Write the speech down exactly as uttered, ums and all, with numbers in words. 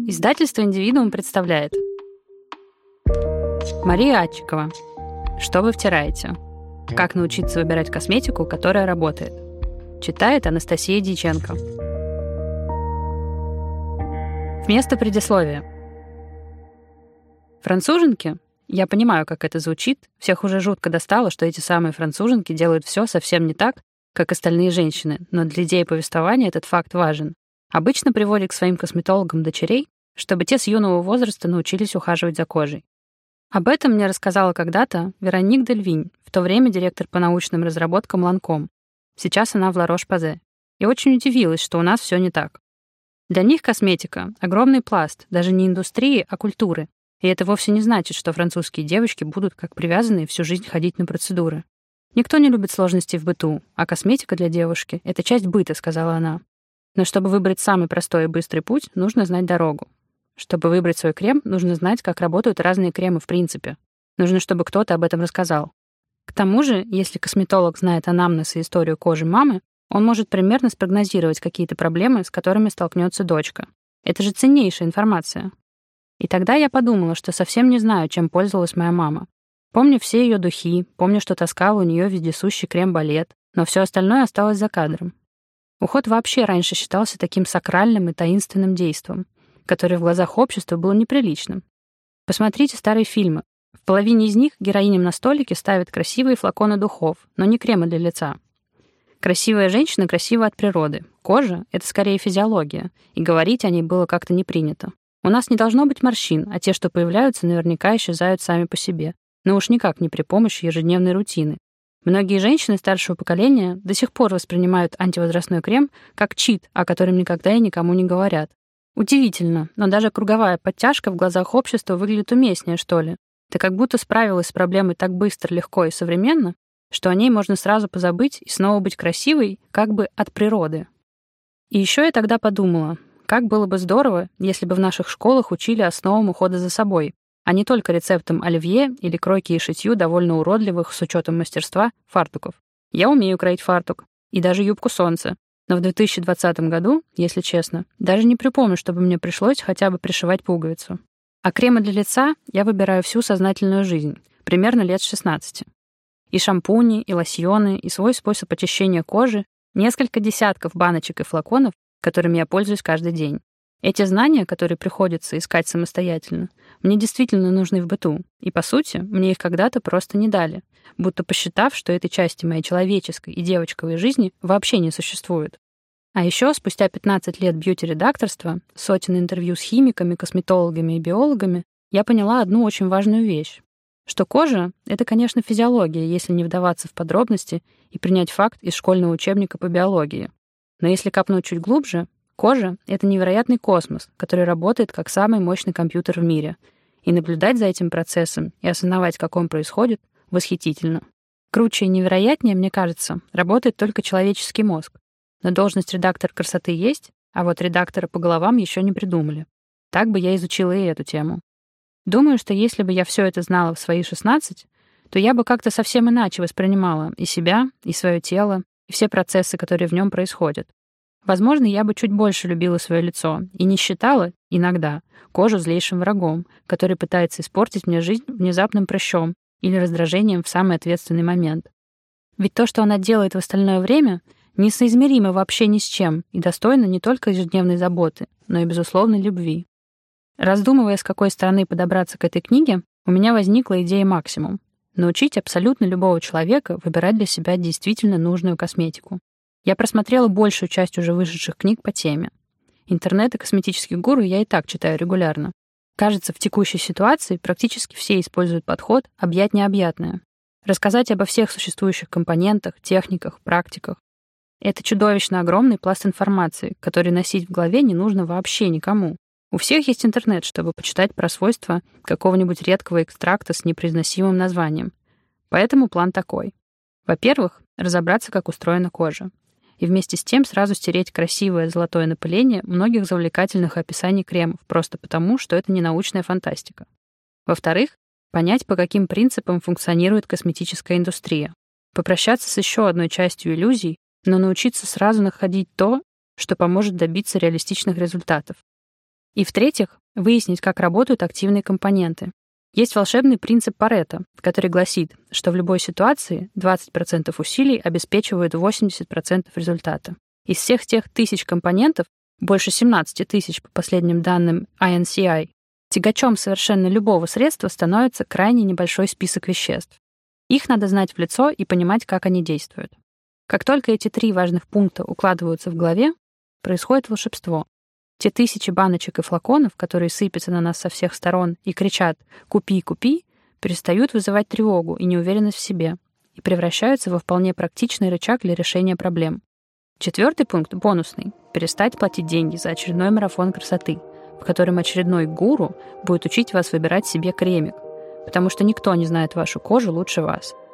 Издательство «Индивидуум» представляет Мария Атчикова. Что вы втираете? Как научиться выбирать косметику, которая работает? Читает Анастасия Дьяченко. Вместо предисловия. Француженки? Я понимаю, как это звучит. Всех уже жутко достало, что эти самые француженки делают все совсем не так, как остальные женщины, но для идеи повествования этот факт важен. Обычно приводят к своим косметологам дочерей, чтобы те с юного возраста научились ухаживать за кожей. Об этом мне рассказала когда-то Вероник Дельвинь, в то время директор по научным разработкам Ланком. Сейчас она в Ла Рош-Посay. И очень удивилась, что у нас все не так. Для них косметика — огромный пласт, даже не индустрии, а культуры. И это вовсе не значит, что французские девочки будут как привязанные всю жизнь ходить на процедуры. Никто не любит сложностей в быту, а косметика для девушки — это часть быта, сказала она. Но чтобы выбрать самый простой и быстрый путь, нужно знать дорогу. Чтобы выбрать свой крем, нужно знать, как работают разные кремы в принципе. Нужно, чтобы кто-то об этом рассказал. К тому же, если косметолог знает анамнез и историю кожи мамы, он может примерно спрогнозировать какие-то проблемы, с которыми столкнется дочка. Это же ценнейшая информация. И тогда я подумала, что совсем не знаю, чем пользовалась моя мама. Помню все ее духи, помню, что таскала у нее вездесущий крем-балет, но все остальное осталось за кадром. Уход вообще раньше считался таким сакральным и таинственным действом, которое в глазах общества было неприличным. Посмотрите старые фильмы. В половине из них героиням на столике ставят красивые флаконы духов, но не кремы для лица. Красивая женщина красива от природы. Кожа — это скорее физиология, и говорить о ней было как-то не принято. У нас не должно быть морщин, а те, что появляются, наверняка исчезают сами по себе. Но уж никак не при помощи ежедневной рутины. Многие женщины старшего поколения до сих пор воспринимают антивозрастной крем как чит, о котором никогда и никому не говорят. Удивительно, но даже круговая подтяжка в глазах общества выглядит уместнее, что ли. Ты как будто справилась с проблемой так быстро, легко и современно, что о ней можно сразу позабыть и снова быть красивой, как бы от природы. И еще я тогда подумала, как было бы здорово, если бы в наших школах учили основам ухода за собой, а не только рецептам оливье или кройке и шитью довольно уродливых, с учетом мастерства, фартуков. Я умею кроить фартук, и даже юбку солнца. Но в две тысячи двадцатом году, если честно, даже не припомню, чтобы мне пришлось хотя бы пришивать пуговицу. А кремы для лица я выбираю всю сознательную жизнь, примерно лет с шестнадцати. И шампуни, и лосьоны, и свой способ очищения кожи, несколько десятков баночек и флаконов, которыми я пользуюсь каждый день. Эти знания, которые приходится искать самостоятельно, мне действительно нужны в быту, и, по сути, мне их когда-то просто не дали, будто посчитав, что этой части моей человеческой и девочковой жизни вообще не существует. А еще спустя пятнадцать лет бьюти-редакторства, сотен интервью с химиками, косметологами и биологами, я поняла одну очень важную вещь, что кожа — это, конечно, физиология, если не вдаваться в подробности и принять факт из школьного учебника по биологии. Но если копнуть чуть глубже, кожа — это невероятный космос, который работает как самый мощный компьютер в мире. И наблюдать за этим процессом и осознавать, как он происходит, восхитительно. Круче и невероятнее, мне кажется, работает только человеческий мозг. Но должность редактора красоты есть, а вот редактора по головам еще не придумали. Так бы я изучила и эту тему. Думаю, что если бы я все это знала в свои шестнадцать, то я бы как-то совсем иначе воспринимала и себя, и свое тело, и все процессы, которые в нем происходят. Возможно, я бы чуть больше любила свое лицо и не считала, иногда, кожу злейшим врагом, который пытается испортить мне жизнь внезапным прыщом или раздражением в самый ответственный момент. Ведь то, что она делает в остальное время, несоизмеримо вообще ни с чем и достойно не только ежедневной заботы, но и безусловной любви. Раздумывая, с какой стороны подобраться к этой книге, у меня возникла идея максимум — научить абсолютно любого человека выбирать для себя действительно нужную косметику. Я просмотрела большую часть уже вышедших книг по теме. Интернет и косметических гуру я и так читаю регулярно. Кажется, в текущей ситуации практически все используют подход «объять необъятное». Рассказать обо всех существующих компонентах, техниках, практиках. Это чудовищно огромный пласт информации, который носить в голове не нужно вообще никому. У всех есть интернет, чтобы почитать про свойства какого-нибудь редкого экстракта с непроизносимым названием. Поэтому план такой. Во-первых, разобраться, как устроена кожа. И вместе с тем сразу стереть красивое золотое напыление многих завлекательных описаний кремов, просто потому, что это не научная фантастика. Во-вторых, понять, по каким принципам функционирует косметическая индустрия. Попрощаться с еще одной частью иллюзий, но научиться сразу находить то, что поможет добиться реалистичных результатов. И в-третьих, выяснить, как работают активные компоненты. Есть волшебный принцип Парето, который гласит, что в любой ситуации двадцать процентов усилий обеспечивают восемьдесят процентов результата. Из всех тех тысяч компонентов, больше семнадцать тысяч по последним данным ай эн си ай, тягачом совершенно любого средства становится крайне небольшой список веществ. Их надо знать в лицо и понимать, как они действуют. Как только эти три важных пункта укладываются в голове, происходит волшебство. Те тысячи баночек и флаконов, которые сыпятся на нас со всех сторон и кричат «купи, купи», перестают вызывать тревогу и неуверенность в себе и превращаются во вполне практичный рычаг для решения проблем. Четвертый пункт, бонусный — перестать платить деньги за очередной марафон красоты, в котором очередной гуру будет учить вас выбирать себе кремик, потому что никто не знает вашу кожу лучше вас.